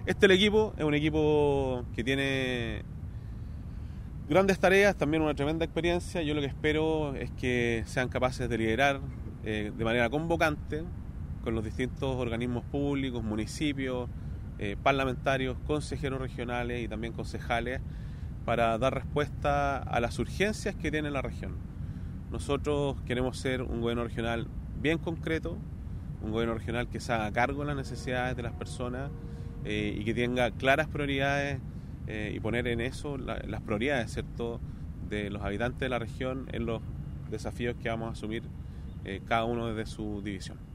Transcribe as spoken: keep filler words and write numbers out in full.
Este el equipo es un equipo que tiene grandes tareas, también una tremenda experiencia. Yo lo que espero es que sean capaces de liderar eh, de manera convocante con los distintos organismos públicos, municipios, eh, parlamentarios, consejeros regionales y también concejales para dar respuesta a las urgencias que tiene la región. Nosotros queremos ser un gobierno regional bien concreto, un gobierno regional que se haga cargo de las necesidades de las personas eh, y que tenga claras prioridades eh, y poner en eso la, las prioridades, ¿cierto?, de los habitantes de la región en los desafíos que vamos a asumir eh, cada uno desde su división.